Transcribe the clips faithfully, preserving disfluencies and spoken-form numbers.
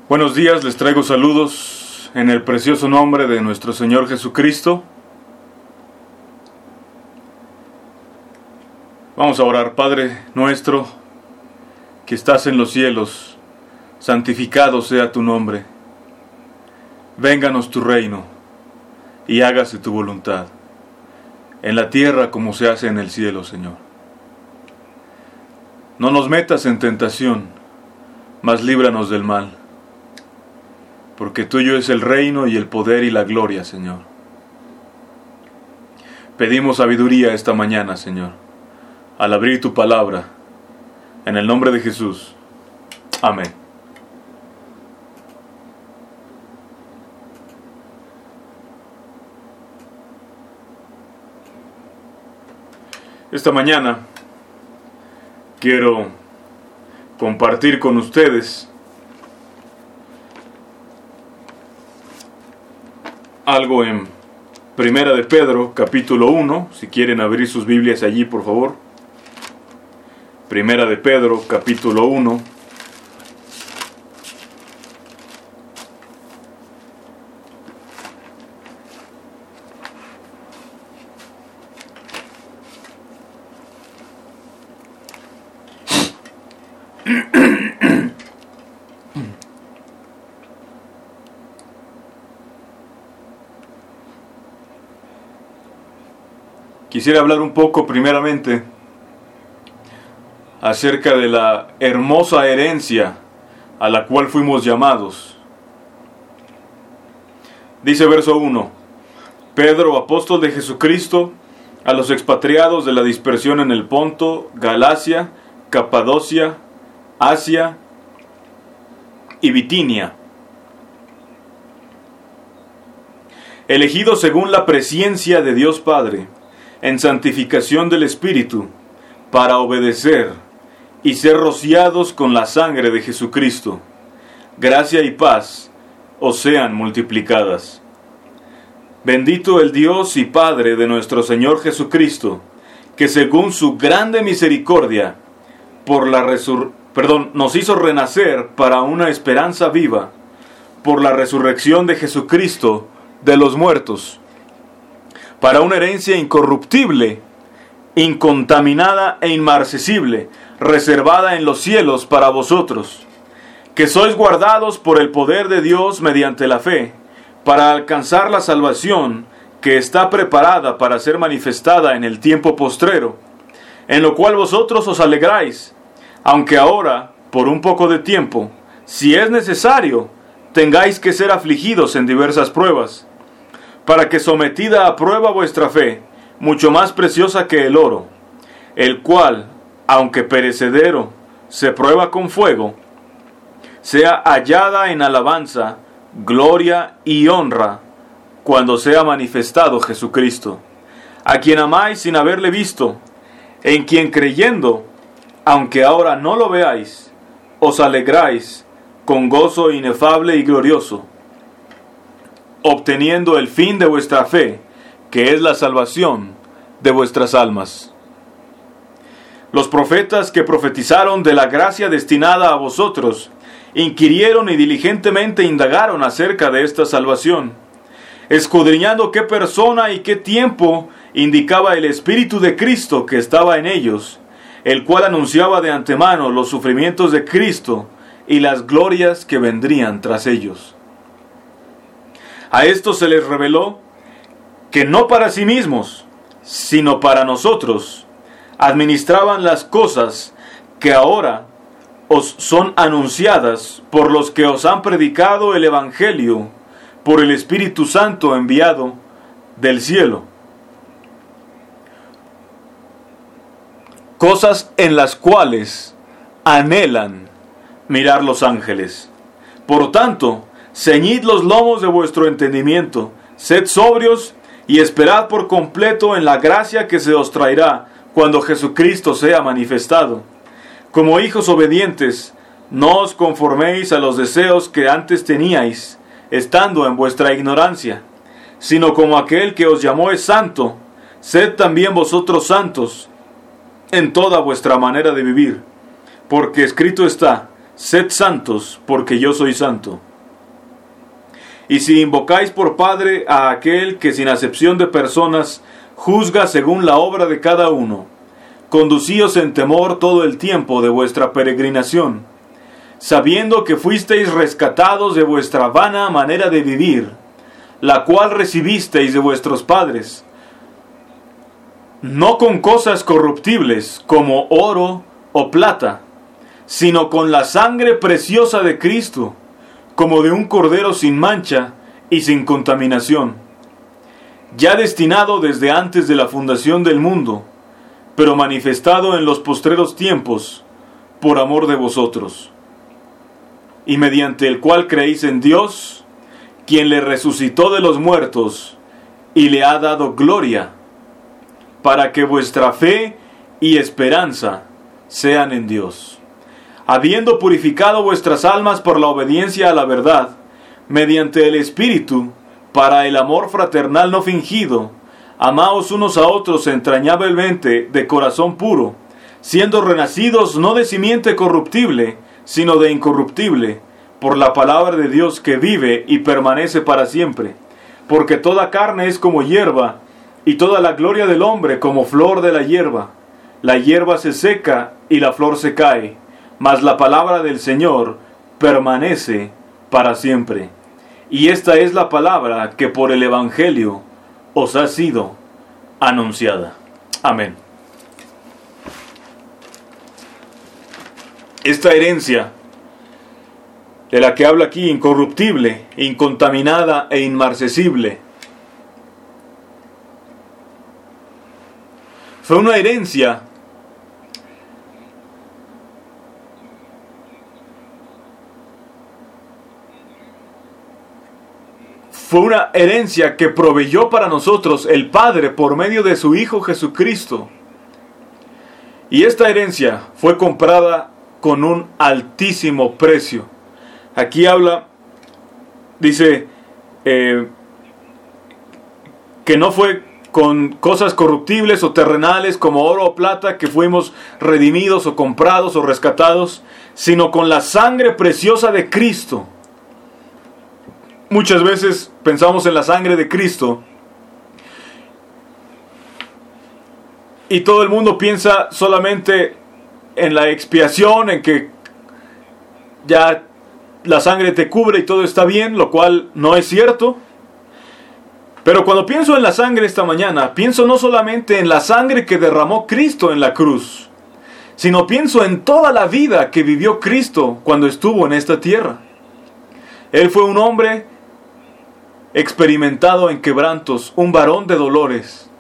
Buenos días, les traigo saludos en el precioso nombre de nuestro Señor Jesucristo. Vamos a orar. Padre nuestro, que estás en los cielos, santificado sea tu nombre. Vénganos tu reino, y hágase tu voluntad, en la tierra como se hace en el cielo, Señor. No nos metas en tentación, mas líbranos del mal, porque tuyo es el reino y el poder y la gloria, Señor. Pedimos sabiduría esta mañana, Señor, al abrir tu palabra, en el nombre de Jesús. Amén. Esta mañana quiero compartir con ustedes algo en Primera de Pedro, capítulo uno. Si quieren abrir sus Biblias allí, por favor. Primera de Pedro, capítulo uno. Quisiera hablar un poco primeramente acerca de la hermosa herencia a la cual fuimos llamados. Dice verso uno: Pedro, apóstol de Jesucristo, a los expatriados de la dispersión en el Ponto, Galacia, Capadocia, Asia y Bitinia, elegidos según la presciencia de Dios Padre, en santificación del Espíritu, para obedecer y ser rociados con la sangre de Jesucristo. Gracia y paz os sean multiplicadas. Bendito el Dios y Padre de nuestro Señor Jesucristo, que según su grande misericordia, por la resur- perdón, nos hizo renacer para una esperanza viva, por la resurrección de Jesucristo de los muertos, para una herencia incorruptible, incontaminada e inmarcesible, reservada en los cielos para vosotros, que sois guardados por el poder de Dios mediante la fe, para alcanzar la salvación que está preparada para ser manifestada en el tiempo postrero, en lo cual vosotros os alegráis, aunque ahora, por un poco de tiempo, si es necesario, tengáis que ser afligidos en diversas pruebas, para que sometida a prueba vuestra fe, mucho más preciosa que el oro, el cual, aunque perecedero, se prueba con fuego, sea hallada en alabanza, gloria y honra, cuando sea manifestado Jesucristo, a quien amáis sin haberle visto, en quien creyendo, aunque ahora no lo veáis, os alegráis con gozo inefable y glorioso, obteniendo el fin de vuestra fe, que es la salvación de vuestras almas. Los profetas que profetizaron de la gracia destinada a vosotros, inquirieron y diligentemente indagaron acerca de esta salvación, escudriñando qué persona y qué tiempo indicaba el Espíritu de Cristo que estaba en ellos, el cual anunciaba de antemano los sufrimientos de Cristo y las glorias que vendrían tras ellos. A esto se les reveló que no para sí mismos, sino para nosotros, administraban las cosas que ahora os son anunciadas por los que os han predicado el Evangelio por el Espíritu Santo enviado del cielo. Cosas en las cuales anhelan mirar los ángeles. Por tanto, ceñid los lomos de vuestro entendimiento, sed sobrios y esperad por completo en la gracia que se os traerá cuando Jesucristo sea manifestado. Como hijos obedientes, no os conforméis a los deseos que antes teníais, estando en vuestra ignorancia, sino como aquel que os llamó es santo, sed también vosotros santos en toda vuestra manera de vivir, porque escrito está: sed santos, porque yo soy santo. Y si invocáis por Padre a aquel que sin acepción de personas juzga según la obra de cada uno, conducíos en temor todo el tiempo de vuestra peregrinación, sabiendo que fuisteis rescatados de vuestra vana manera de vivir, la cual recibisteis de vuestros padres, no con cosas corruptibles como oro o plata, sino con la sangre preciosa de Cristo, como de un cordero sin mancha y sin contaminación, ya destinado desde antes de la fundación del mundo, pero manifestado en los postreros tiempos, por amor de vosotros, y mediante el cual creéis en Dios, quien le resucitó de los muertos, y le ha dado gloria, para que vuestra fe y esperanza sean en Dios. Habiendo purificado vuestras almas por la obediencia a la verdad, mediante el Espíritu, para el amor fraternal no fingido, amaos unos a otros entrañablemente de corazón puro, siendo renacidos no de simiente corruptible, sino de incorruptible, por la palabra de Dios que vive y permanece para siempre. Porque toda carne es como hierba, y toda la gloria del hombre como flor de la hierba. La hierba se seca y la flor se cae, mas la palabra del Señor permanece para siempre. Y esta es la palabra que por el Evangelio os ha sido anunciada. Amén. Esta herencia de la que habla aquí, incorruptible, incontaminada e inmarcesible, fue una herencia Fue una herencia que proveyó para nosotros el Padre por medio de su Hijo Jesucristo. Y esta herencia fue comprada con un altísimo precio. Aquí habla, dice, eh, que no fue con cosas corruptibles o terrenales como oro o plata que fuimos redimidos o comprados o rescatados, sino con la sangre preciosa de Cristo. Muchas veces pensamos en la sangre de Cristo y todo el mundo piensa solamente en la expiación, en que ya la sangre te cubre y todo está bien, lo cual no es cierto. Pero cuando pienso en la sangre esta mañana, pienso no solamente en la sangre que derramó Cristo en la cruz, sino pienso en toda la vida que vivió Cristo cuando estuvo en esta tierra. Él fue un hombre experimentado en quebrantos, un varón de dolores.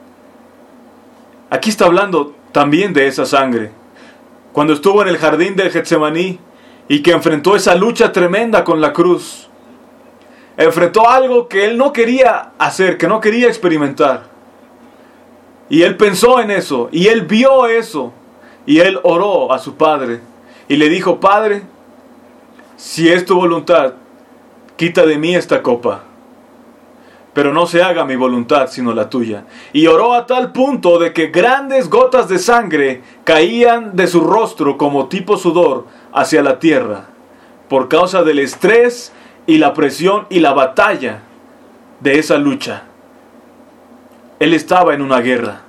Aquí está hablando también de esa sangre. Cuando estuvo en el jardín del Getsemaní y que enfrentó esa lucha tremenda con la cruz, enfrentó algo que él no quería hacer, que no quería experimentar. Y él pensó en eso, y él vio eso, y él oró a su Padre y le dijo: Padre, si es tu voluntad, quita de mí esta copa, pero no se haga mi voluntad sino la tuya. Y oró a tal punto de que grandes gotas de sangre caían de su rostro como tipo sudor hacia la tierra, por causa del estrés y la presión y la batalla de esa lucha. Él estaba en una guerra.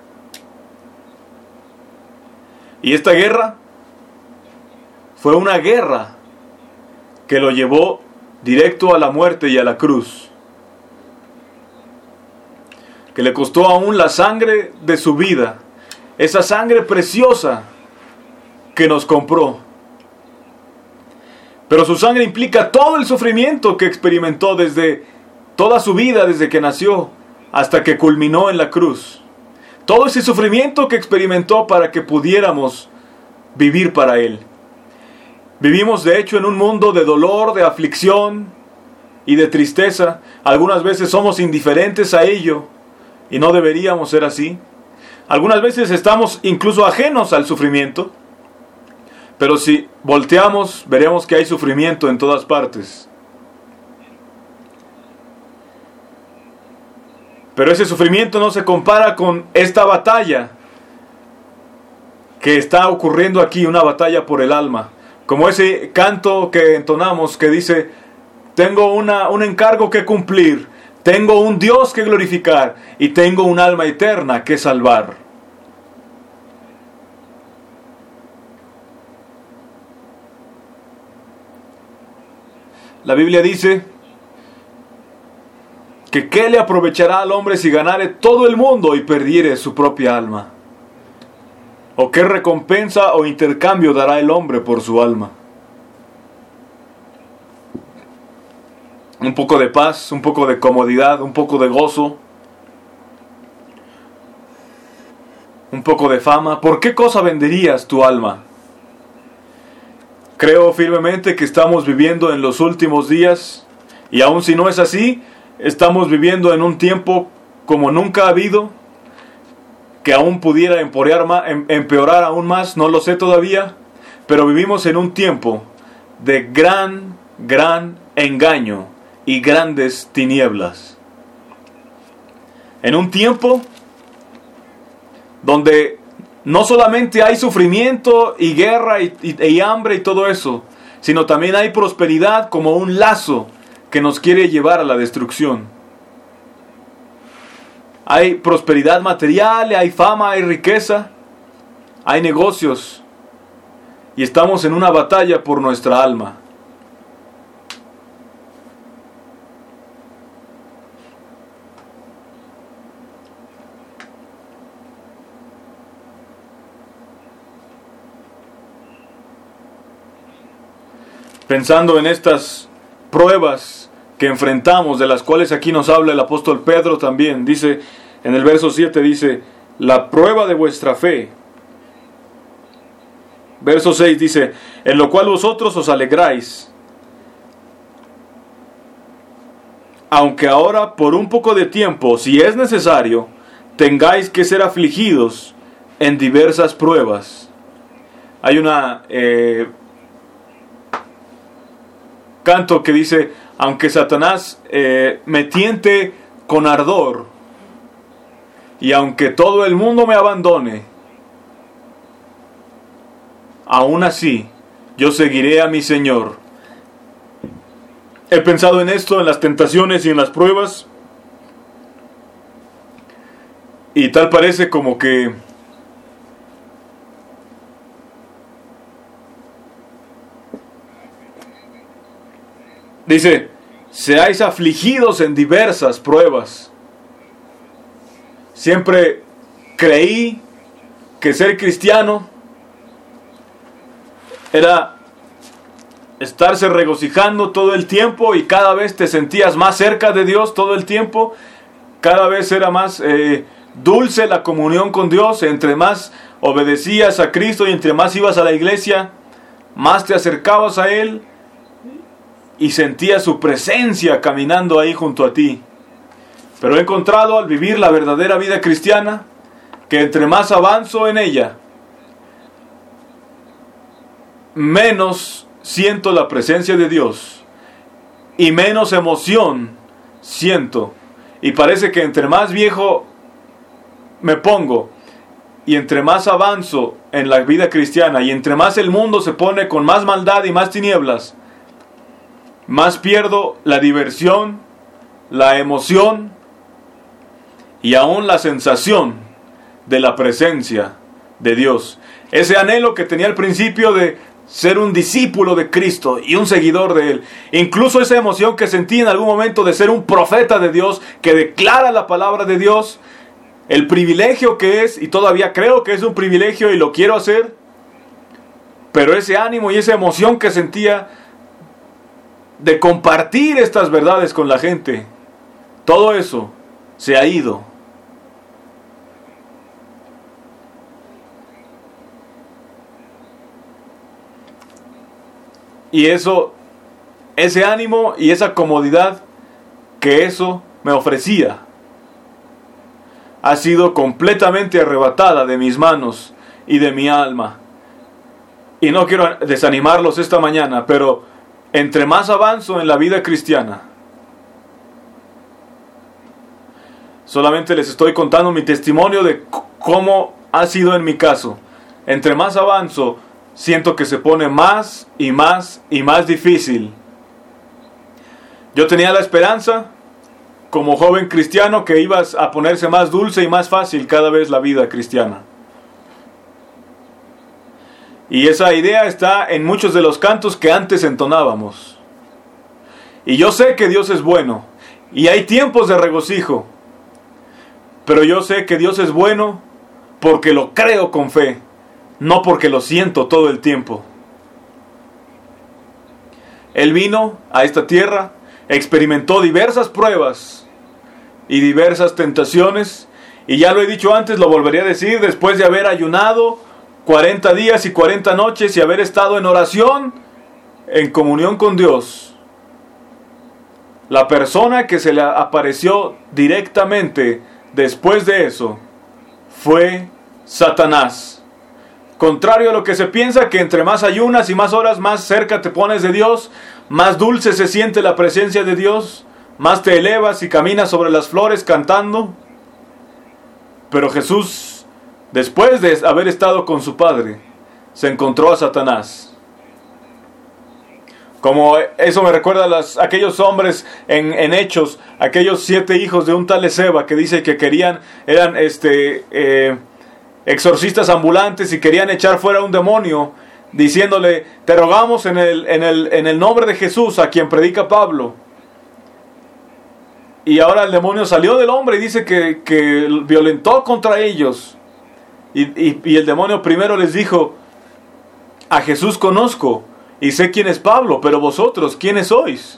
Y esta guerra fue una guerra que lo llevó directo a la muerte y a la cruz, que le costó aún la sangre de su vida, esa sangre preciosa que nos compró. Pero su sangre implica todo el sufrimiento que experimentó desde toda su vida, desde que nació hasta que culminó en la cruz. Todo ese sufrimiento que experimentó para que pudiéramos vivir para Él. Vivimos de hecho en un mundo de dolor, de aflicción y de tristeza. Algunas veces somos indiferentes a ello y no deberíamos ser así. Algunas veces estamos incluso ajenos al sufrimiento. Pero si volteamos, veremos que hay sufrimiento en todas partes. Pero ese sufrimiento no se compara con esta batalla que está ocurriendo aquí, una batalla por el alma. Como ese canto que entonamos que dice, tengo una, un encargo que cumplir, tengo un Dios que glorificar y tengo un alma eterna que salvar. La Biblia dice que ¿qué le aprovechará al hombre si ganare todo el mundo y perdiere su propia alma? ¿O qué recompensa o intercambio dará el hombre por su alma? Un poco de paz, un poco de comodidad, un poco de gozo, un poco de fama. ¿Por qué cosa venderías tu alma? Creo firmemente que estamos viviendo en los últimos días, y aun si no es así, estamos viviendo en un tiempo como nunca ha habido, que aún pudiera empeorar, empeorar aún más, no lo sé todavía, pero vivimos en un tiempo de gran, gran engaño y grandes tinieblas. En un tiempo donde no solamente hay sufrimiento y guerra y, y, y hambre y todo eso, sino también hay prosperidad como un lazo que nos quiere llevar a la destrucción. Hay prosperidad material, hay fama, hay riqueza, hay negocios, y estamos en una batalla por nuestra alma. Pensando en estas pruebas que enfrentamos, de las cuales aquí nos habla el apóstol Pedro también, dice en el verso siete, dice, la prueba de vuestra fe. Verso seis dice, en lo cual vosotros os alegráis, aunque ahora por un poco de tiempo, si es necesario, tengáis que ser afligidos en diversas pruebas. Hay una eh, canto que dice, aunque Satanás eh, me tiente con ardor, y aunque todo el mundo me abandone, aún así yo seguiré a mi Señor. He pensado en esto, en las tentaciones y en las pruebas, y tal parece como que dice, seáis afligidos en diversas pruebas. Siempre creí que ser cristiano era estarse regocijando todo el tiempo, y cada vez te sentías más cerca de Dios todo el tiempo. Cada vez era más eh, dulce la comunión con Dios. Entre más obedecías a Cristo y entre más ibas a la iglesia, más te acercabas a Él y sentías su presencia caminando ahí junto a ti. Pero he encontrado al vivir la verdadera vida cristiana que entre más avanzo en ella, menos siento la presencia de Dios y menos emoción siento. Y parece que entre más viejo me pongo y entre más avanzo en la vida cristiana y entre más el mundo se pone con más maldad y más tinieblas, más pierdo la diversión, la emoción y aún la sensación de la presencia de Dios. Ese anhelo que tenía al principio de ser un discípulo de Cristo y un seguidor de Él. Incluso esa emoción que sentí en algún momento de ser un profeta de Dios que declara la palabra de Dios. El privilegio que es, y todavía creo que es un privilegio y lo quiero hacer. Pero ese ánimo y esa emoción que sentía de compartir estas verdades con la gente, todo eso se ha ido. Y eso, ese ánimo y esa comodidad que eso me ofrecía, ha sido completamente arrebatada de mis manos y de mi alma. Y no quiero desanimarlos esta mañana, pero entre más avanzo en la vida cristiana, solamente les estoy contando mi testimonio de c- cómo ha sido en mi caso. Entre más avanzo, siento que se pone más y más y más difícil. Yo tenía la esperanza, como joven cristiano, que iba a ponerse más dulce y más fácil cada vez la vida cristiana. Y esa idea está en muchos de los cantos que antes entonábamos. Y yo sé que Dios es bueno, y hay tiempos de regocijo, pero yo sé que Dios es bueno porque lo creo con fe, no porque lo siento todo el tiempo. Él vino a esta tierra, experimentó diversas pruebas y diversas tentaciones, y ya lo he dicho antes, lo volvería a decir, después de haber ayunado cuarenta días y cuarenta noches y haber estado en oración, en comunión con Dios, la persona que se le apareció directamente después de eso fue Satanás. Contrario a lo que se piensa, que entre más ayunas y más horas, más cerca te pones de Dios, más dulce se siente la presencia de Dios, más te elevas y caminas sobre las flores cantando. Pero Jesús, después de haber estado con su Padre, se encontró a Satanás. Como eso me recuerda a las, aquellos hombres en, en Hechos, aquellos siete hijos de un tal Esceva que dice que querían, eran este, eh, exorcistas ambulantes y querían echar fuera un demonio, diciéndole, te rogamos en el, en el, en el nombre de Jesús, a quien predica Pablo. Y ahora el demonio salió del hombre y dice que, que violentó contra ellos. Y, y, y el demonio primero les dijo, a Jesús conozco y sé quién es Pablo, pero vosotros, ¿quiénes sois?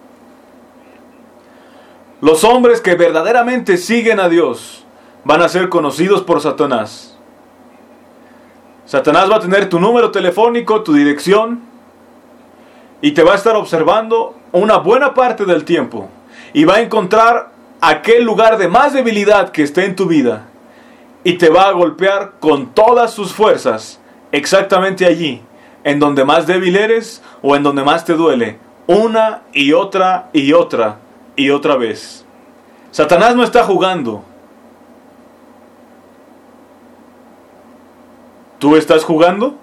Los hombres que verdaderamente siguen a Dios van a ser conocidos por Satanás. Satanás va a tener tu número telefónico, tu dirección, y te va a estar observando una buena parte del tiempo. Y va a encontrar aquel lugar de más debilidad que esté en tu vida. Y te va a golpear con todas sus fuerzas, exactamente allí, en donde más débil eres o en donde más te duele, una y otra y otra y otra vez. Satanás no está jugando. ¿Tú estás jugando?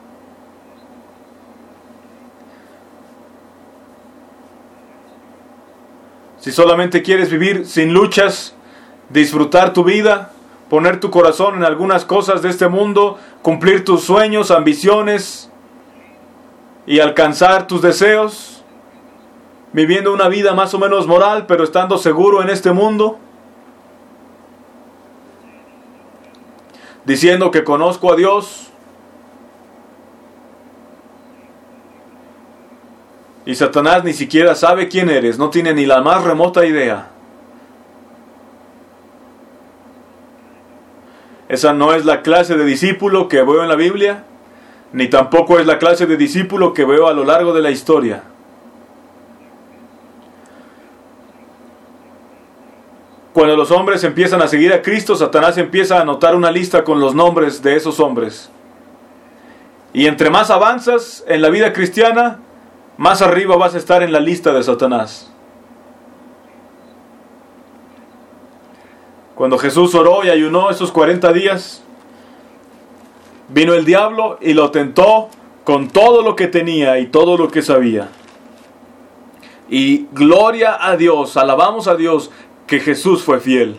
Si solamente quieres vivir sin luchas, disfrutar tu vida, poner tu corazón en algunas cosas de este mundo, cumplir tus sueños, ambiciones y alcanzar tus deseos, viviendo una vida más o menos moral, pero estando seguro en este mundo, diciendo que conozco a Dios, y Satanás ni siquiera sabe quién eres, no tiene ni la más remota idea. Esa no es la clase de discípulo que veo en la Biblia, ni tampoco es la clase de discípulo que veo a lo largo de la historia. Cuando los hombres empiezan a seguir a Cristo, Satanás empieza a anotar una lista con los nombres de esos hombres. Y entre más avanzas en la vida cristiana, más arriba vas a estar en la lista de Satanás. Cuando Jesús oró y ayunó esos cuarenta días, vino el diablo y lo tentó con todo lo que tenía y todo lo que sabía. Y gloria a Dios, alabamos a Dios, que Jesús fue fiel.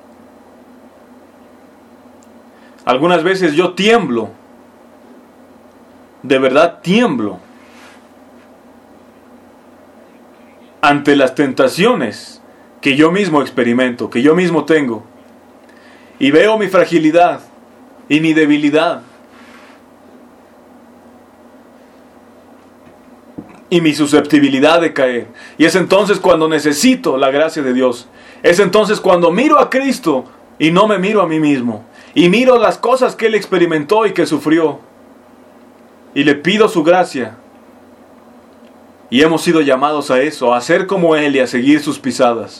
Algunas veces yo tiemblo, de verdad tiemblo, ante las tentaciones que yo mismo experimento, que yo mismo tengo, y veo mi fragilidad y mi debilidad y mi susceptibilidad de caer. Y es entonces cuando necesito la gracia de Dios. Es entonces cuando miro a Cristo y no me miro a mí mismo, y miro las cosas que Él experimentó y que sufrió, y le pido su gracia. Y hemos sido llamados a eso, a ser como Él y a seguir sus pisadas.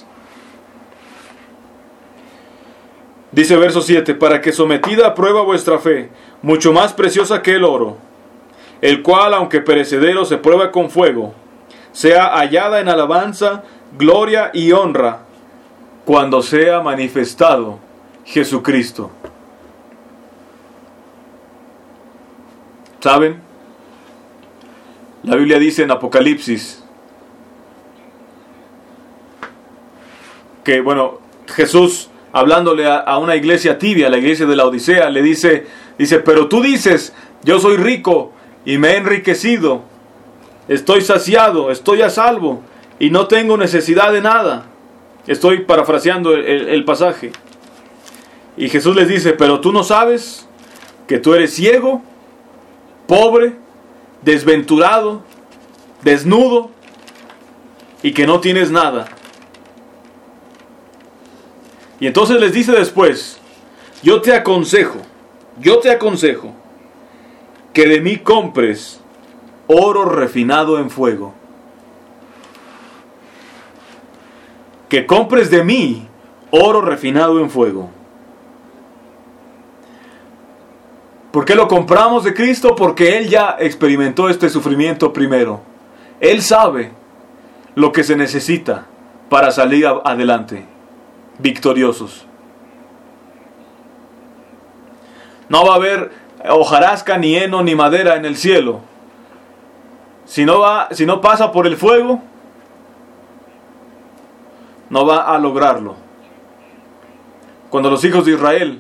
Dice verso siete, para que sometida a prueba vuestra fe, mucho más preciosa que el oro, el cual, aunque perecedero, se prueba con fuego, sea hallada en alabanza, gloria y honra, cuando sea manifestado Jesucristo. ¿Saben? La Biblia dice en Apocalipsis que, bueno, Jesús, hablándole a, a una iglesia tibia, la iglesia de la Odisea, le dice, dice, pero tú dices, yo soy rico y me he enriquecido, estoy saciado, estoy a salvo y no tengo necesidad de nada. Estoy parafraseando el, el, el pasaje. Y Jesús les dice, pero tú no sabes que tú eres ciego, pobre, desventurado, desnudo y que no tienes nada. Y entonces les dice después, yo te aconsejo, yo te aconsejo que de mí compres oro refinado en fuego. Que compres de mí oro refinado en fuego. ¿Por qué lo compramos de Cristo? Porque Él ya experimentó este sufrimiento primero. Él sabe lo que se necesita para salir adelante, victoriosos. No va a haber hojarasca, ni heno, ni madera en el cielo. Si no va, si no pasa por el fuego, no va a lograrlo. Cuando los hijos de Israel,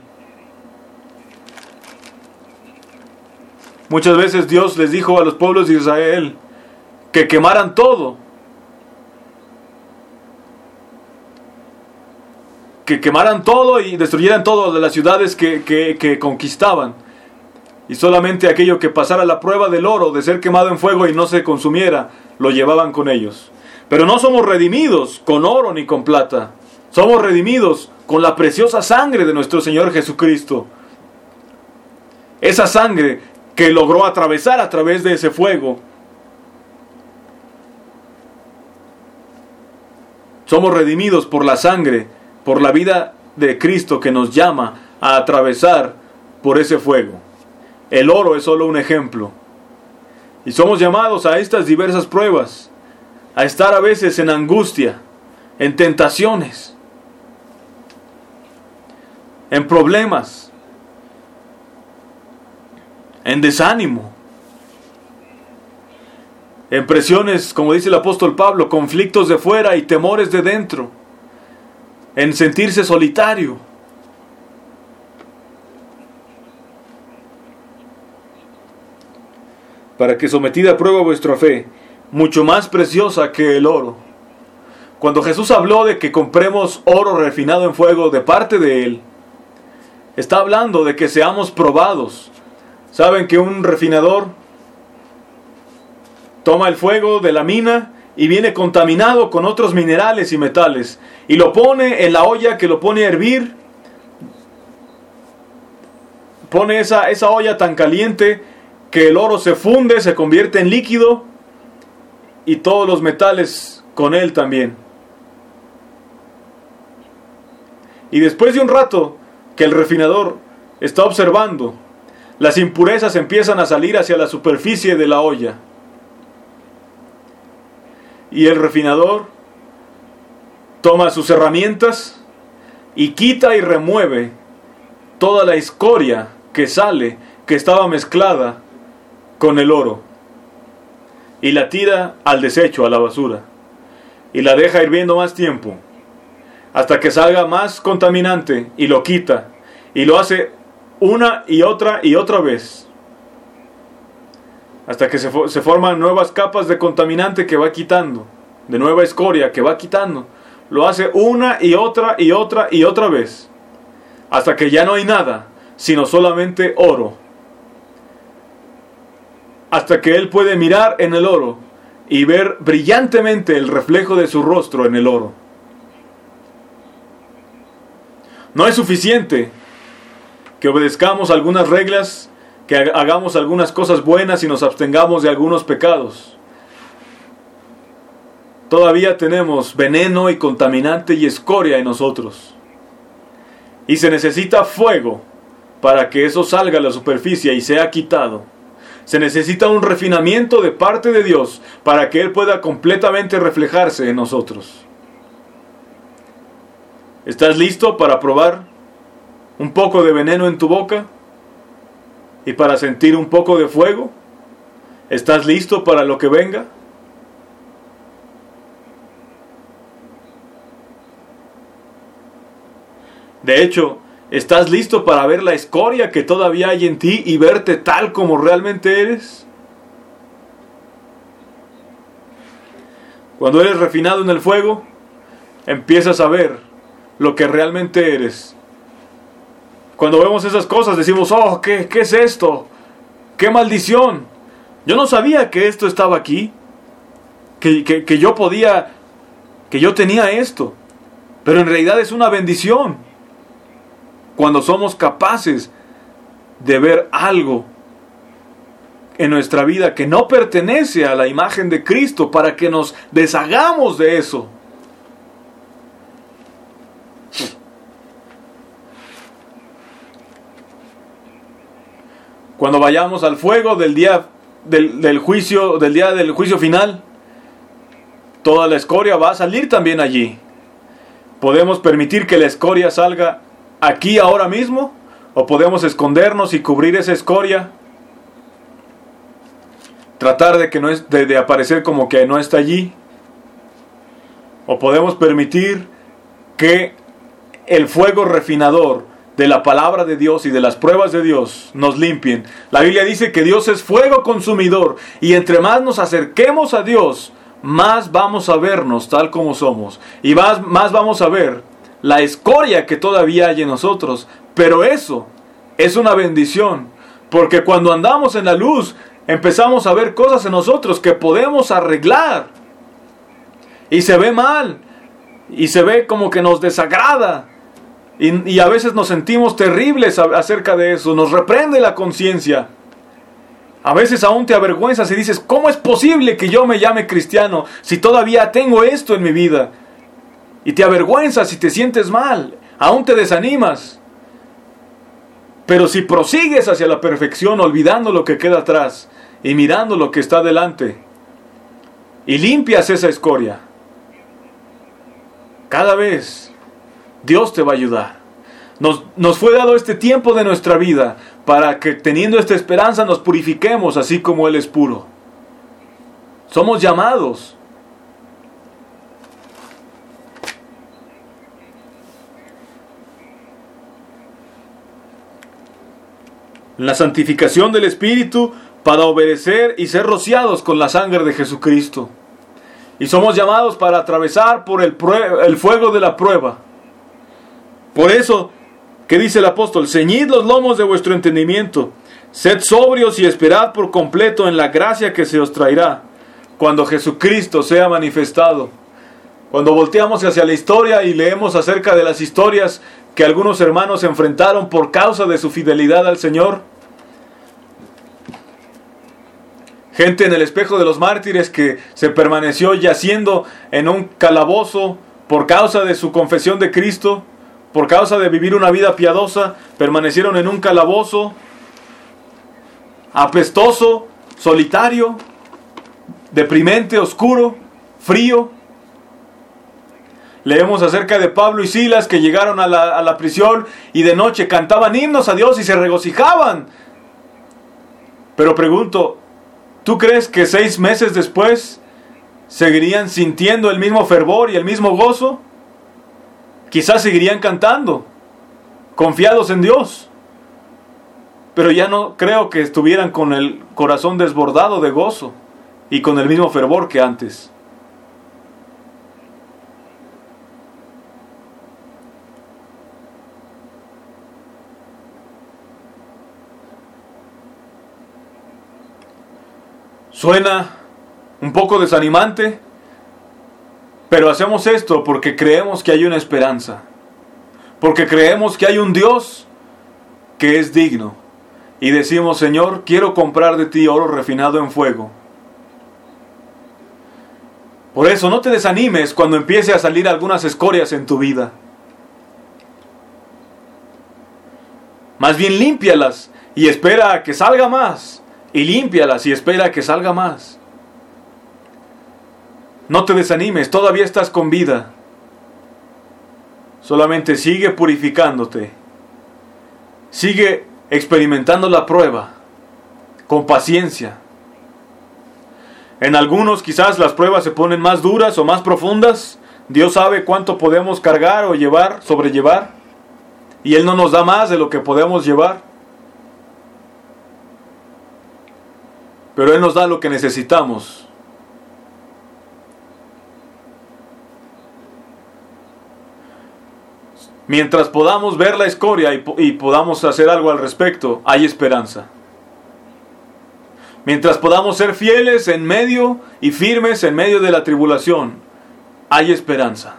muchas veces Dios les dijo a los pueblos de Israel que quemaran todo, que quemaran todo y destruyeran todo de las ciudades que, que, que conquistaban, y solamente aquello que pasara la prueba del oro de ser quemado en fuego y no se consumiera, lo llevaban con ellos. Pero no somos redimidos con oro ni con plata, somos redimidos con la preciosa sangre de nuestro Señor Jesucristo. Esa sangre que logró atravesar a través de ese fuego. Somos redimidos por la sangre, por la vida de Cristo que nos llama a atravesar por ese fuego. El oro es solo un ejemplo. Y somos llamados a estas diversas pruebas, a estar a veces en angustia, en tentaciones, en problemas, en desánimo, en presiones, como dice el apóstol Pablo, conflictos de fuera y temores de dentro, en sentirse solitario. Para que sometida a prueba vuestra fe, mucho más preciosa que el oro. Cuando Jesús habló de que compremos oro refinado en fuego de parte de Él, está hablando de que seamos probados. ¿Saben que un refinador toma el fuego de la mina y viene contaminado con otros minerales y metales y lo pone en la olla que lo pone a hervir? Pone esa, esa olla tan caliente que el oro se funde, se convierte en líquido y todos los metales con él también. Y después de un rato que el refinador está observando, las impurezas empiezan a salir hacia la superficie de la olla. Y el refinador toma sus herramientas y quita y remueve toda la escoria que sale, que estaba mezclada con el oro, y la tira al desecho, a la basura, y la deja hirviendo más tiempo, hasta que salga más contaminante, y lo quita, y lo hace una y otra y otra vez, hasta que se, fo- se forman nuevas capas de contaminante que va quitando, de nueva escoria que va quitando. Lo hace una y otra y otra y otra vez, hasta que ya no hay nada, sino solamente oro. Hasta que él puede mirar en el oro y ver brillantemente el reflejo de su rostro en el oro. No es suficiente que obedezcamos algunas reglas, que hagamos algunas cosas buenas y nos abstengamos de algunos pecados. Todavía tenemos veneno y contaminante y escoria en nosotros. Y se necesita fuego para que eso salga a la superficie y sea quitado. Se necesita un refinamiento de parte de Dios para que Él pueda completamente reflejarse en nosotros. ¿Estás listo para probar un poco de veneno en tu boca? ¿Y para sentir un poco de fuego? ¿Estás listo para lo que venga? De hecho, ¿estás listo para ver la escoria que todavía hay en ti y verte tal como realmente eres? Cuando eres refinado en el fuego, empiezas a ver lo que realmente eres. Cuando vemos esas cosas decimos, oh, ¿qué, qué es esto? ¡Qué maldición! Yo no sabía que esto estaba aquí, que, que, que yo podía, que yo tenía esto, pero en realidad es una bendición. Cuando somos capaces de ver algo en nuestra vida que no pertenece a la imagen de Cristo, para que nos deshagamos de eso. Cuando vayamos al fuego del día del, del juicio, del día del juicio final, toda la escoria va a salir también allí. ¿Podemos permitir que la escoria salga aquí ahora mismo? ¿O podemos escondernos y cubrir esa escoria? Tratar de, que no es, de, de aparecer como que no está allí. ¿O podemos permitir que el fuego refinador de la palabra de Dios y de las pruebas de Dios nos limpien? La Biblia dice que Dios es fuego consumidor, y entre más nos acerquemos a Dios, más vamos a vernos tal como somos, y más, más vamos a ver la escoria que todavía hay en nosotros. Pero eso es una bendición, porque cuando andamos en la luz empezamos a ver cosas en nosotros que podemos arreglar, y se ve mal, y se ve como que nos desagrada, y, y a veces nos sentimos terribles acerca de eso, nos reprende la conciencia. A veces aún te avergüenzas y dices, ¿cómo es posible que yo me llame cristiano si todavía tengo esto en mi vida? Y te avergüenzas y te sientes mal, aún te desanimas. Pero si prosigues hacia la perfección, olvidando lo que queda atrás y mirando lo que está delante, y limpias esa escoria, cada vez Dios te va a ayudar. Nos, nos fue dado este tiempo de nuestra vida para que, teniendo esta esperanza, nos purifiquemos así como Él es puro. Somos llamados en la santificación del Espíritu para obedecer y ser rociados con la sangre de Jesucristo. Y somos llamados para atravesar por el, prue- el fuego de la prueba. Por eso, ¿qué dice el apóstol? Ceñid los lomos de vuestro entendimiento, sed sobrios y esperad por completo en la gracia que se os traerá cuando Jesucristo sea manifestado. Cuando volteamos hacia la historia y leemos acerca de las historias que algunos hermanos enfrentaron por causa de su fidelidad al Señor, gente en el espejo de los mártires que se permaneció yaciendo en un calabozo por causa de su confesión de Cristo, por causa de vivir una vida piadosa, permanecieron en un calabozo apestoso, solitario, deprimente, oscuro, frío. Leemos acerca de Pablo y Silas que llegaron a la, a la prisión y de noche cantaban himnos a Dios y se regocijaban. Pero pregunto, ¿tú crees que seis meses después seguirían sintiendo el mismo fervor y el mismo gozo? Quizás seguirían cantando, confiados en Dios, pero ya no creo que estuvieran con el corazón desbordado de gozo y con el mismo fervor que antes. Suena un poco desanimante, pero hacemos esto porque creemos que hay una esperanza, porque creemos que hay un Dios que es digno, y decimos, Señor, quiero comprar de ti oro refinado en fuego. Por eso no te desanimes cuando empiece a salir algunas escorias en tu vida. Más bien límpialas y espera a que salga más. Y límpialas y espera a que salga más. No te desanimes, todavía estás con vida. Solamente sigue purificándote. Sigue experimentando la prueba con paciencia. En algunos quizás las pruebas se ponen más duras o más profundas. Dios sabe cuánto podemos cargar o llevar, sobrellevar. Y Él no nos da más de lo que podemos llevar. Pero Él nos da lo que necesitamos. Mientras podamos ver la escoria y, y podamos hacer algo al respecto, hay esperanza. Mientras podamos ser fieles en medio y firmes en medio de la tribulación, hay esperanza.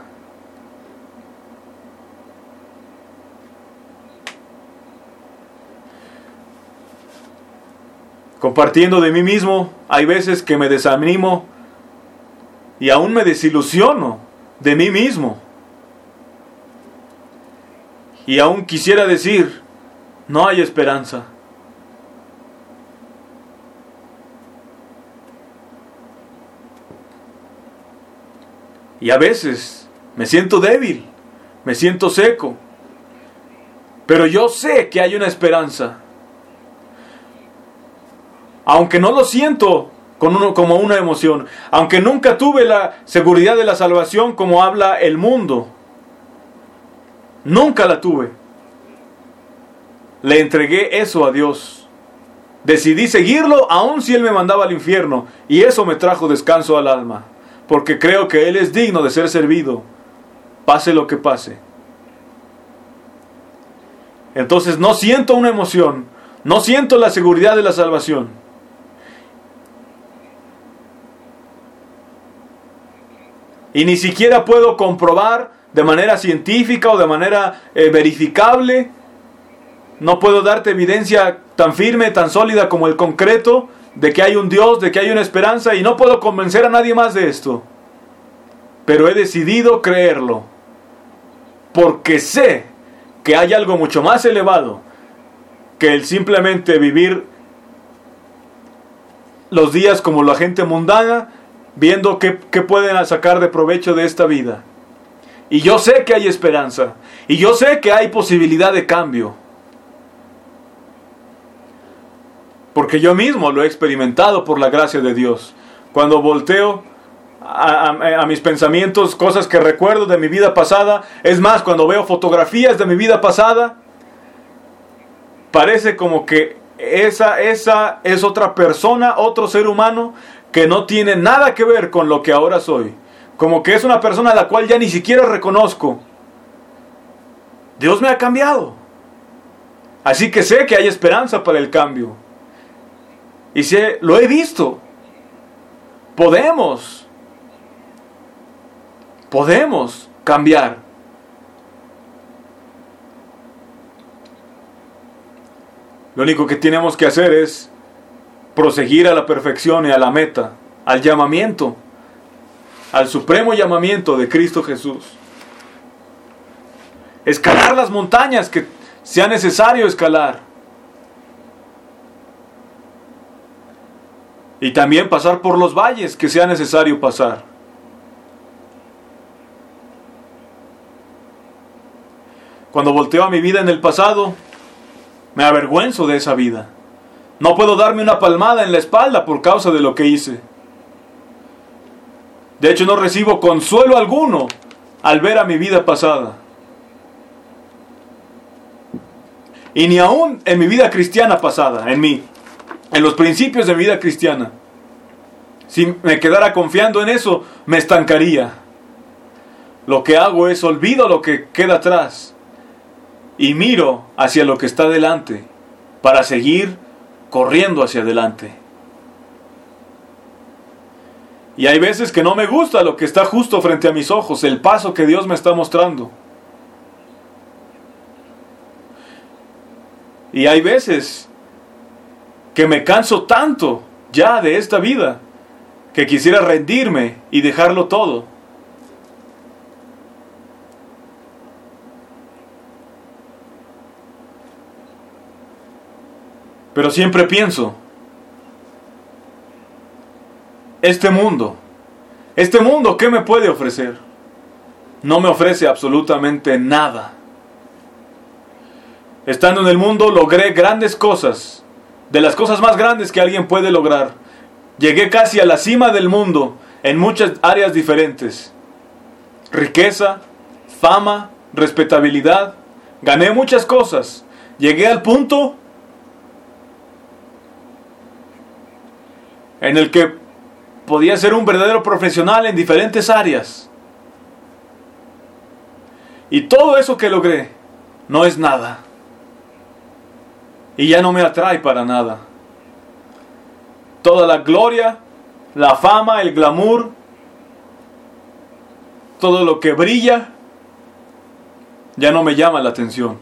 Compartiendo de mí mismo, hay veces que me desanimo y aún me desilusiono de mí mismo. Y aún quisiera decir, no hay esperanza. Y a veces me siento débil, me siento seco. Pero yo sé que hay una esperanza. Aunque no lo siento con uno, como una emoción. Aunque nunca tuve la seguridad de la salvación como habla el mundo. Nunca la tuve. Le entregué eso a Dios. Decidí seguirlo aun si Él me mandaba al infierno. Y eso me trajo descanso al alma. Porque creo que Él es digno de ser servido, pase lo que pase. Entonces no siento una emoción, no siento la seguridad de la salvación. Y ni siquiera puedo comprobar de manera científica o de manera eh, verificable. No puedo darte evidencia tan firme, tan sólida como el concreto de que hay un Dios, de que hay una esperanza, y no puedo convencer a nadie más de esto. Pero he decidido creerlo, porque sé que hay algo mucho más elevado que el simplemente vivir los días como la gente mundana, viendo qué, qué pueden sacar de provecho de esta vida. Y yo sé que hay esperanza, y yo sé que hay posibilidad de cambio. Porque yo mismo lo he experimentado por la gracia de Dios. Cuando volteo a, a, a mis pensamientos, cosas que recuerdo de mi vida pasada, es más, cuando veo fotografías de mi vida pasada, parece como que esa, esa es otra persona, otro ser humano, que no tiene nada que ver con lo que ahora soy. Como que es una persona a la cual ya ni siquiera reconozco. Dios me ha cambiado. Así que sé que hay esperanza para el cambio. Y sé, lo he visto. Podemos. Podemos cambiar. Lo único que tenemos que hacer es proseguir a la perfección y a la meta, al llamamiento, al supremo llamamiento de Cristo Jesús. Escalar las montañas que sea necesario escalar. Y también pasar por los valles que sea necesario pasar. Cuando volteo a mi vida en el pasado, me avergüenzo de esa vida. No puedo darme una palmada en la espalda por causa de lo que hice. De hecho, no recibo consuelo alguno al ver a mi vida pasada. Y ni aún en mi vida cristiana pasada, en mí. En los principios de mi vida cristiana. Si me quedara confiando en eso, me estancaría. Lo que hago es olvido lo que queda atrás y miro hacia lo que está delante para seguir corriendo hacia adelante. Y hay veces que no me gusta lo que está justo frente a mis ojos, el paso que Dios me está mostrando. Y hay veces que me canso tanto ya de esta vida, que quisiera rendirme y dejarlo todo. Pero siempre pienso, este mundo, este mundo, ¿qué me puede ofrecer? No me ofrece absolutamente nada. Estando en el mundo logré grandes cosas, de las cosas más grandes que alguien puede lograr. Llegué casi a la cima del mundo en muchas áreas diferentes. Riqueza, fama, respetabilidad. Gané muchas cosas. Llegué al punto en el que podía ser un verdadero profesional en diferentes áreas. Y todo eso que logré no es nada. Y ya no me atrae para nada. Toda la gloria, la fama, el glamour, todo lo que brilla, ya no me llama la atención.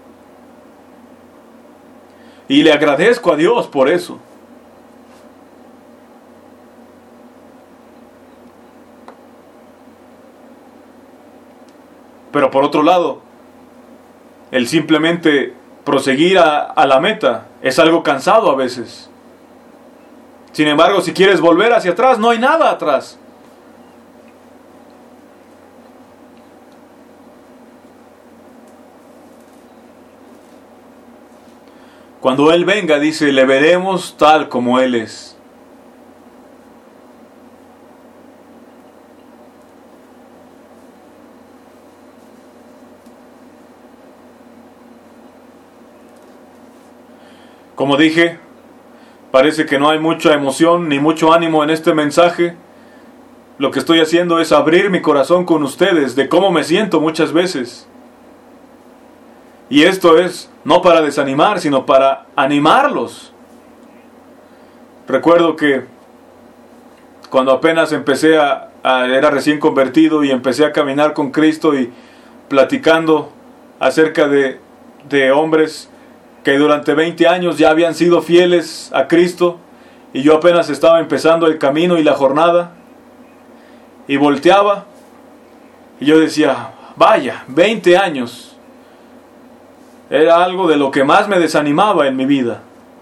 Y le agradezco a Dios por eso. Pero por otro lado, el simplemente proseguir a, a la meta es algo cansado a veces. Sin embargo, si quieres volver hacia atrás, no hay nada atrás. Cuando Él venga, dice, le veremos tal como Él es. Como dije, parece que no hay mucha emoción ni mucho ánimo en este mensaje. Lo que estoy haciendo es abrir mi corazón con ustedes de cómo me siento muchas veces. Y esto es no para desanimar, sino para animarlos. Recuerdo que cuando apenas empecé a, a era recién convertido y empecé a caminar con Cristo y platicando acerca de, de hombres que durante veinte años ya habían sido fieles a Cristo, y yo apenas estaba empezando el camino y la jornada, y volteaba, y yo decía, vaya, veinte años, era algo de lo que más me desanimaba en mi vida.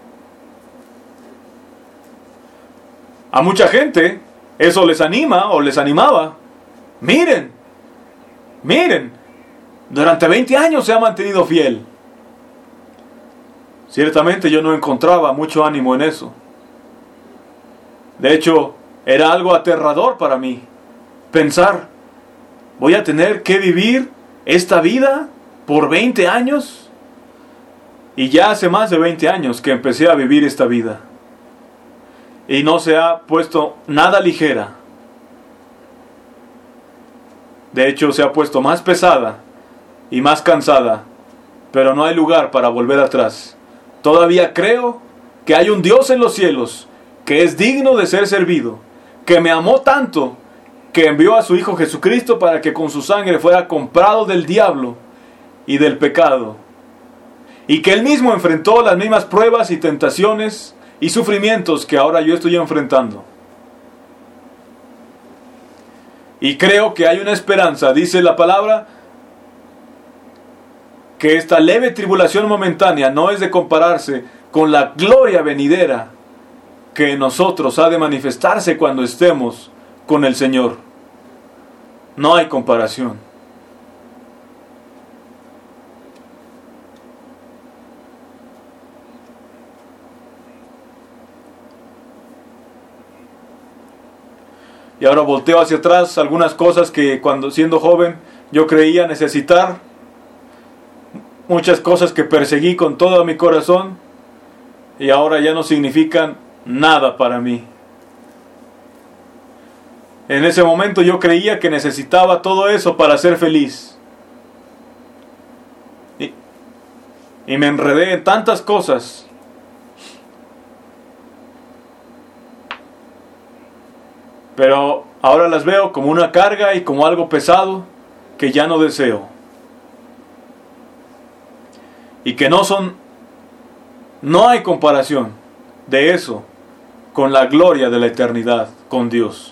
A mucha gente eso les anima o les animaba. Miren, miren, durante veinte años se ha mantenido fiel. Ciertamente yo no encontraba mucho ánimo en eso. De hecho, era algo aterrador para mí. Pensar, ¿voy a tener que vivir esta vida por veinte años? Y ya hace más de veinte años que empecé a vivir esta vida. Y no se ha puesto nada ligera. De hecho, se ha puesto más pesada y más cansada. Pero no hay lugar para volver atrás. Todavía creo que hay un Dios en los cielos que es digno de ser servido, que me amó tanto que envió a su Hijo Jesucristo para que con su sangre fuera comprado del diablo y del pecado, y que Él mismo enfrentó las mismas pruebas y tentaciones y sufrimientos que ahora yo estoy enfrentando. Y creo que hay una esperanza, dice la palabra, que esta leve tribulación momentánea no es de compararse con la gloria venidera que en nosotros ha de manifestarse cuando estemos con el Señor. No hay comparación. Y ahora volteo hacia atrás algunas cosas que cuando siendo joven yo creía necesitar. Muchas cosas que perseguí con todo mi corazón y ahora ya no significan nada para mí. En ese momento yo creía que necesitaba todo eso para ser feliz. Y, y me enredé en tantas cosas. Pero ahora las veo como una carga y como algo pesado que ya no deseo. Y que no son, no hay comparación de eso con la gloria de la eternidad con Dios.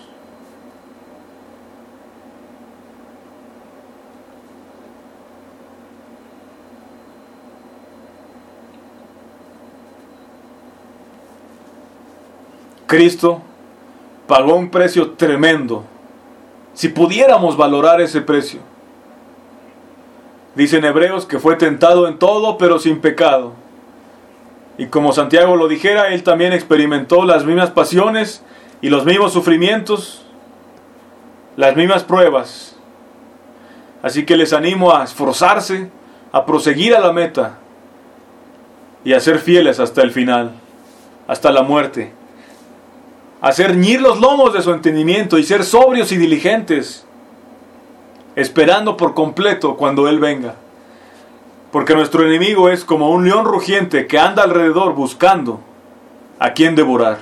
Cristo pagó un precio tremendo. Si pudiéramos valorar ese precio. Dice en Hebreos que fue tentado en todo, pero sin pecado. Y como Santiago lo dijera, él también experimentó las mismas pasiones y los mismos sufrimientos, las mismas pruebas. Así que les animo a esforzarse, a proseguir a la meta y a ser fieles hasta el final, hasta la muerte. A ceñir los lomos de su entendimiento y ser sobrios y diligentes, esperando por completo cuando Él venga. Porque nuestro enemigo es como un león rugiente que anda alrededor buscando a quien devorar.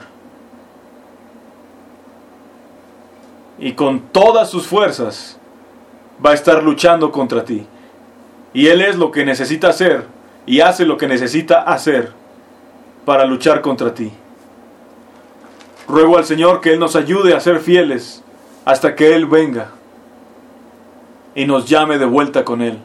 Y con todas sus fuerzas va a estar luchando contra ti. Y Él es lo que necesita hacer y hace lo que necesita hacer para luchar contra ti. Ruego al Señor que Él nos ayude a ser fieles hasta que Él venga y nos llame de vuelta con Él.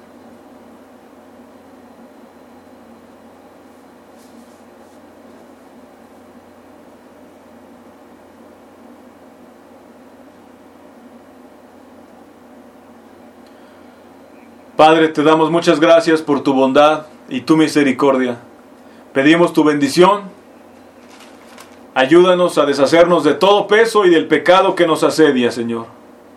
Padre, te damos muchas gracias por tu bondad y tu misericordia. Pedimos tu bendición. Ayúdanos a deshacernos de todo peso y del pecado que nos asedia, Señor.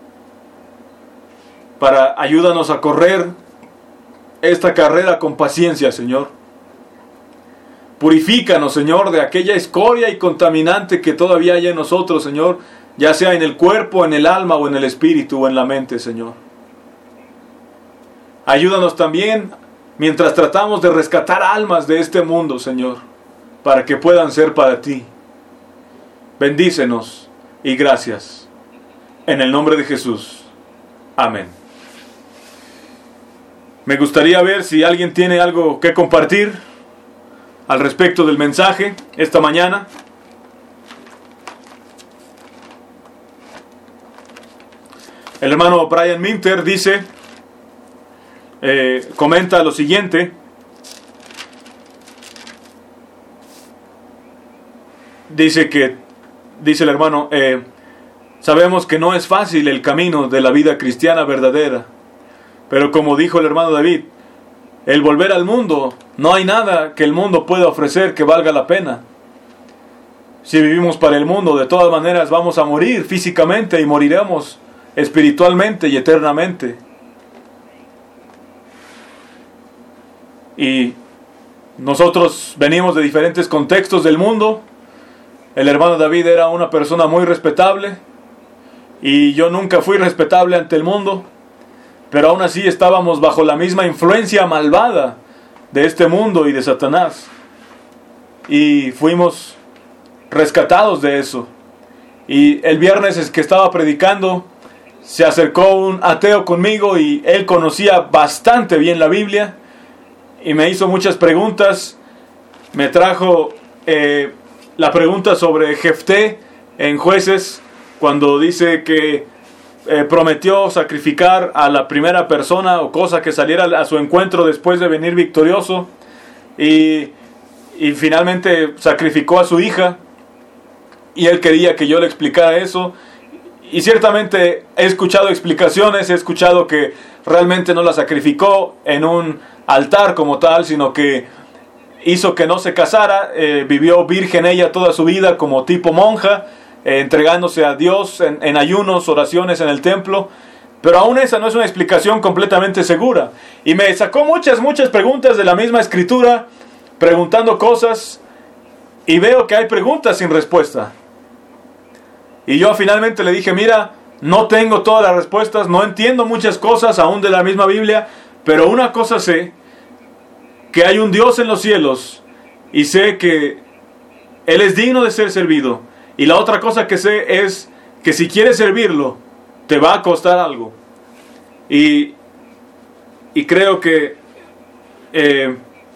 Para ayúdanos a correr esta carrera con paciencia, Señor. Purifícanos, Señor, de aquella escoria y contaminante que todavía hay en nosotros, Señor, ya sea en el cuerpo, en el alma o en el espíritu o en la mente, Señor. Ayúdanos también mientras tratamos de rescatar almas de este mundo, Señor, para que puedan ser para ti. Bendícenos y gracias. En el nombre de Jesús. Amén. Me gustaría ver si alguien tiene algo que compartir al respecto del mensaje esta mañana. El hermano Brian Minter dice... Eh, comenta lo siguiente. Dice que, dice el hermano, eh, sabemos que no es fácil el camino de la vida cristiana verdadera, pero como dijo el hermano David, el volver al mundo, no hay nada que el mundo pueda ofrecer que valga la pena. Si vivimos para el mundo, de todas maneras vamos a morir físicamente y moriremos espiritualmente y eternamente. Y nosotros venimos de diferentes contextos del mundo. El hermano David era una persona muy respetable y yo nunca fui respetable ante el mundo, pero aún así estábamos bajo la misma influencia malvada de este mundo y de Satanás, y fuimos rescatados de eso. Y el viernes es que estaba predicando, se acercó un ateo conmigo y él conocía bastante bien la Biblia y me hizo muchas preguntas. Me trajo eh, la pregunta sobre Jefté en Jueces, cuando dice que eh, prometió sacrificar a la primera persona o cosa que saliera a su encuentro después de venir victorioso, y, y finalmente sacrificó a su hija, y él quería que yo le explicara eso. Y ciertamente he escuchado explicaciones, he escuchado que realmente no la sacrificó en un altar como tal, sino que hizo que no se casara, eh, vivió virgen ella toda su vida como tipo monja, eh, entregándose a Dios en, en ayunos, oraciones en el templo. Pero aún esa no es una explicación completamente segura. Y me sacó muchas, muchas preguntas de la misma escritura, preguntando cosas, y veo que hay preguntas sin respuesta. Y yo finalmente le dije, mira, no tengo todas las respuestas, no entiendo muchas cosas aún de la misma Biblia, pero una cosa sé, que hay un Dios en los cielos, y sé que Él es digno de ser servido. Y la otra cosa que sé es que si quieres servirlo, te va a costar algo. Y, y creo que eh,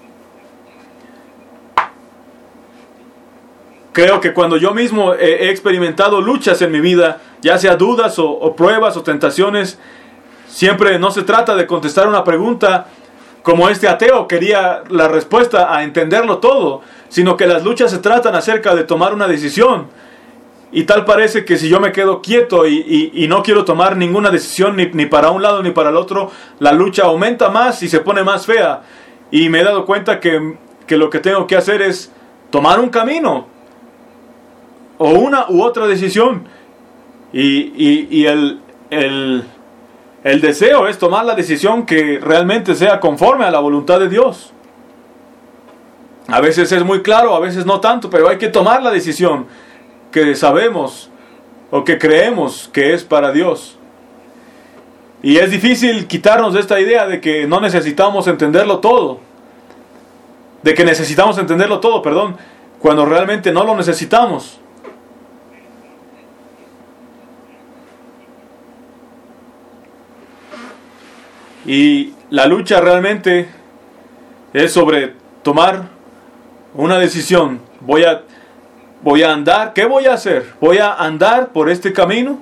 creo que cuando yo mismo he, he experimentado luchas en mi vida, ya sea dudas o, o pruebas o tentaciones, siempre no se trata de contestar una pregunta como este ateo quería la respuesta a entenderlo todo, sino que las luchas se tratan acerca de tomar una decisión. Y tal parece que si yo me quedo quieto y, y, y no quiero tomar ninguna decisión ni, ni para un lado ni para el otro, la lucha aumenta más y se pone más fea. Y me he dado cuenta que que lo que tengo que hacer es tomar un camino o una u otra decisión. Y, y, y el, el, el deseo es tomar la decisión que realmente sea conforme a la voluntad de Dios. A veces es muy claro, a veces no tanto, pero hay que tomar la decisión que sabemos o que creemos que es para Dios. Y es difícil quitarnos de esta idea de que no necesitamos entenderlo todo. De que necesitamos entenderlo todo, perdón, cuando realmente no lo necesitamos. Y la lucha realmente es sobre tomar una decisión. Voy a, voy a andar, ¿qué voy a hacer? ¿Voy a andar por este camino?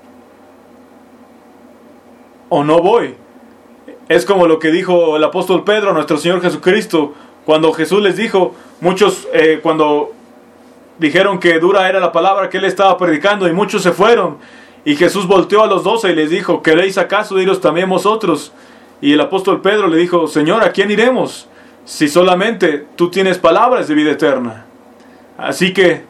¿O no voy? Es como lo que dijo el apóstol Pedro a nuestro Señor Jesucristo, cuando Jesús les dijo, muchos, eh, cuando dijeron que dura era la palabra que él estaba predicando, y muchos se fueron, y Jesús volteó a los doce y les dijo, ¿queréis acaso iros también vosotros? Y el apóstol Pedro le dijo, Señor, ¿a quién iremos? Si solamente tú tienes palabras de vida eterna. Así que,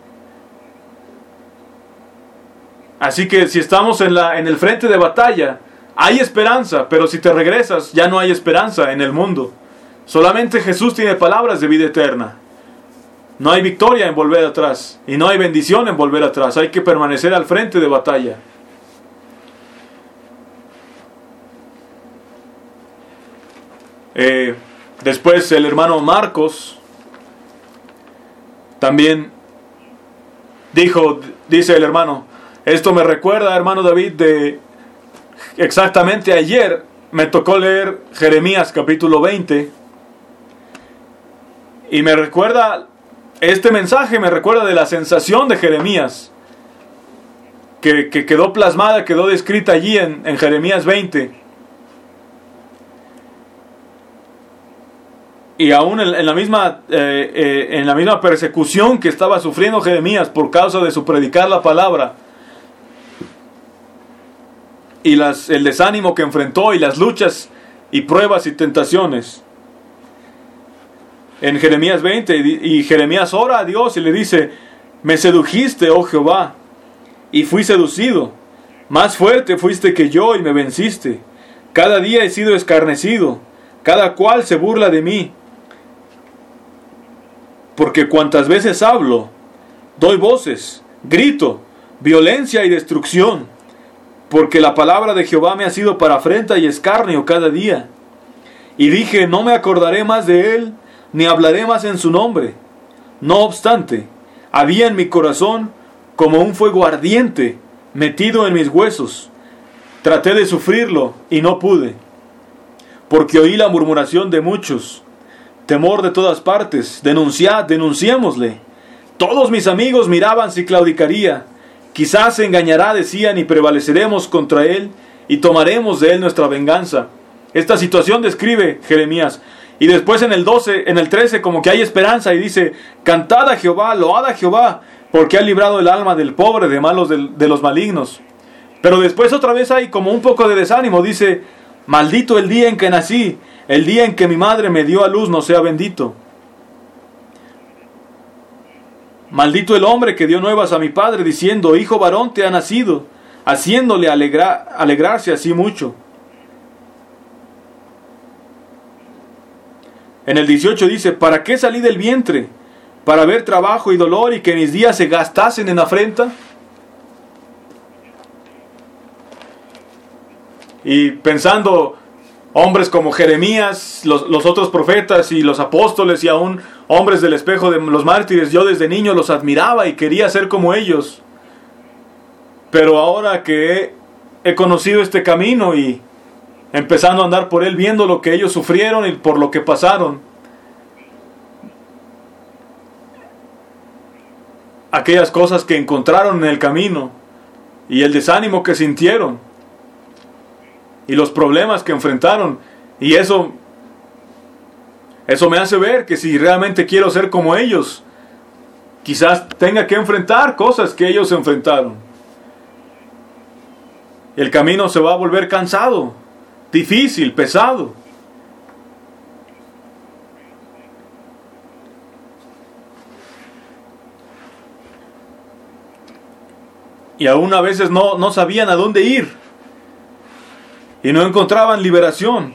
así que si estamos en, la, en el frente de batalla, hay esperanza, pero si te regresas, ya no hay esperanza en el mundo. Solamente Jesús tiene palabras de vida eterna. No hay victoria en volver atrás, y no hay bendición en volver atrás. Hay que permanecer al frente de batalla. Eh, después el hermano Marcos también dijo, dice el hermano, esto me recuerda, hermano David, de exactamente ayer me tocó leer Jeremías capítulo veinte, y me recuerda, este mensaje me recuerda de la sensación de Jeremías, que, que quedó plasmada, quedó descrita allí en, en Jeremías veinte. Y aún en, en, la misma, eh, eh, en la misma persecución que estaba sufriendo Jeremías por causa de su predicar la palabra, y las, el desánimo que enfrentó, y las luchas y pruebas y tentaciones. En Jeremías veinte, y Jeremías ora a Dios y le dice, me sedujiste, oh Jehová, y fui seducido. Más fuerte fuiste que yo y me venciste. Cada día he sido escarnecido, cada cual se burla de mí. Porque cuantas veces hablo, doy voces, grito, violencia y destrucción. Porque la palabra de Jehová me ha sido para afrenta y escarnio cada día. Y dije, no me acordaré más de él, ni hablaré más en su nombre. No obstante, había en mi corazón como un fuego ardiente metido en mis huesos. Traté de sufrirlo y no pude, porque oí la murmuración de muchos, temor de todas partes. Denunciad, denunciémosle. Todos mis amigos miraban si claudicaría. Quizás se engañará, decían, y prevaleceremos contra él, y tomaremos de él nuestra venganza. Esta situación describe Jeremías. Y después en el doce, en el trece, como que hay esperanza, y dice, cantad a Jehová, load a Jehová, porque ha librado el alma del pobre de malos de, de los malignos. Pero después otra vez hay como un poco de desánimo. Dice, maldito el día en que nací, el día en que mi madre me dio a luz no sea bendito. Maldito el hombre que dio nuevas a mi padre, diciendo, hijo varón te ha nacido, haciéndole alegra, alegrarse así mucho. En el dieciocho dice, ¿para qué salí del vientre? ¿Para ver trabajo y dolor y que mis días se gastasen en afrenta? Y pensando, hombres como Jeremías, los, los otros profetas y los apóstoles y aún hombres del espejo de los mártires, yo desde niño los admiraba y quería ser como ellos. Pero ahora que he, he conocido este camino y empezando a andar por él, viendo lo que ellos sufrieron y por lo que pasaron, aquellas cosas que encontraron en el camino y el desánimo que sintieron y los problemas que enfrentaron, y eso eso me hace ver que si realmente quiero ser como ellos, quizás tenga que enfrentar cosas que ellos enfrentaron. El camino se va a volver cansado, difícil, pesado. y aún a veces no, no sabían a dónde ir y no encontraban liberación.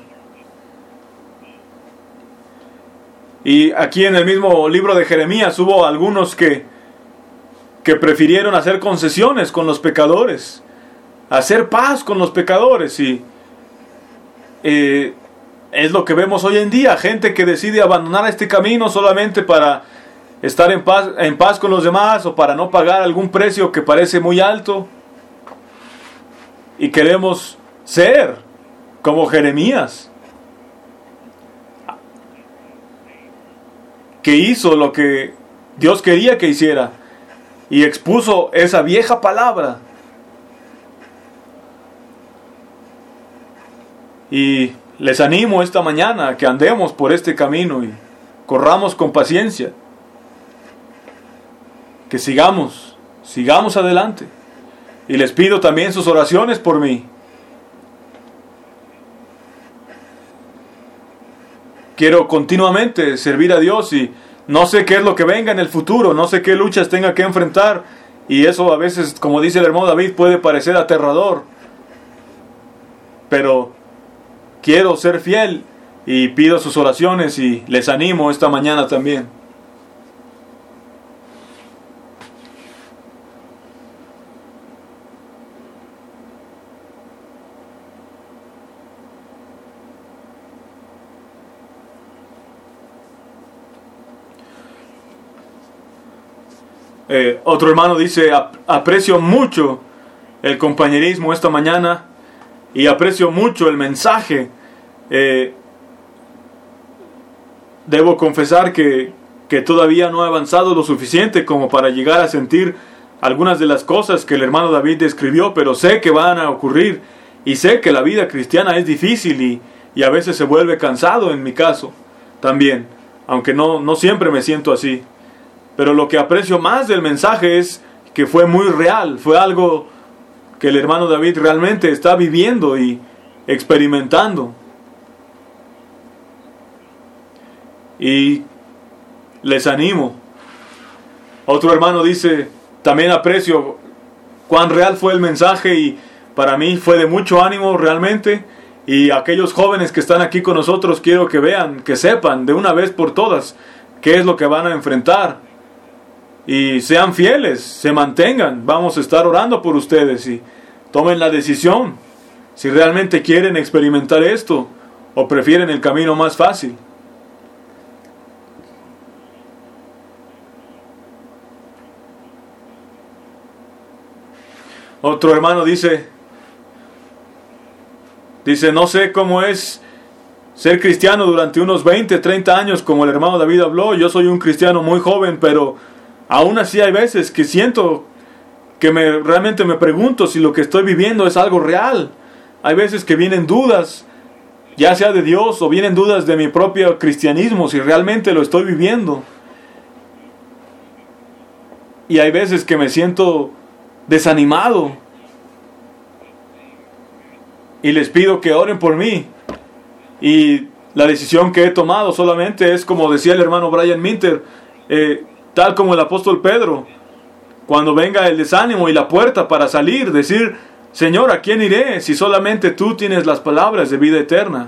Y aquí en el mismo libro de Jeremías hubo algunos que, que prefirieron hacer concesiones con los pecadores, hacer paz con los pecadores, y eh, es lo que vemos hoy en día, gente que decide abandonar este camino solamente para estar en paz, en paz con los demás, o para no pagar algún precio que parece muy alto. Y queremos ser como Jeremías, que hizo lo que Dios quería que hiciera y expuso esa vieja palabra. Y les animo esta mañana a que andemos por este camino y corramos con paciencia, que sigamos, sigamos adelante. Y les pido también sus oraciones por mí. Quiero continuamente servir a Dios y no sé qué es lo que venga en el futuro, no sé qué luchas tenga que enfrentar, y eso a veces, como dice el hermano David, puede parecer aterrador, pero quiero ser fiel y pido sus oraciones y les animo esta mañana también. Eh, otro hermano dice: aprecio mucho el compañerismo esta mañana y aprecio mucho el mensaje. Eh, debo confesar que, que todavía no he avanzado lo suficiente como para llegar a sentir algunas de las cosas que el hermano David describió, pero sé que van a ocurrir y sé que la vida cristiana es difícil y, y a veces se vuelve cansado, en mi caso también, aunque no, no siempre me siento así. Pero lo que aprecio más del mensaje es que fue muy real, fue algo que el hermano David realmente está viviendo y experimentando. Y les animo. Otro hermano dice: también aprecio cuán real fue el mensaje y para mí fue de mucho ánimo realmente. Y aquellos jóvenes que están aquí con nosotros, quiero que vean, que sepan de una vez por todas qué es lo que van a enfrentar. Y sean fieles, se mantengan. Vamos a estar orando por ustedes y tomen la decisión si realmente quieren experimentar esto o prefieren el camino más fácil. Otro hermano dice, dice, no sé cómo es ser cristiano durante unos veinte, treinta años como el hermano David habló. Yo soy un cristiano muy joven, pero aún así hay veces que siento que me, realmente me pregunto si lo que estoy viviendo es algo real. Hay veces que vienen dudas, ya sea de Dios o vienen dudas de mi propio cristianismo, si realmente lo estoy viviendo. Y hay veces que me siento desanimado. Y les pido que oren por mí. Y la decisión que he tomado solamente es, como decía el hermano Brian Minter, eh, tal como el apóstol Pedro, cuando venga el desánimo y la puerta para salir, decir: Señor, ¿a quién iré si solamente tú tienes las palabras de vida eterna?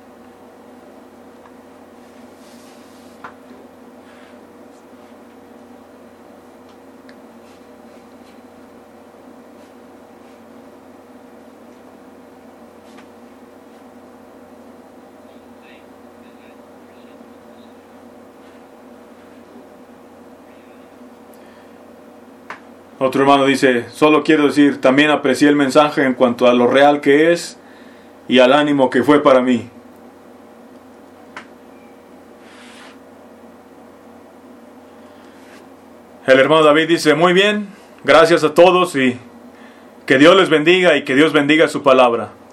Otro hermano dice: solo quiero decir, también aprecié el mensaje en cuanto a lo real que es y al ánimo que fue para mí. El hermano David dice: muy bien, gracias a todos y que Dios les bendiga y que Dios bendiga su palabra.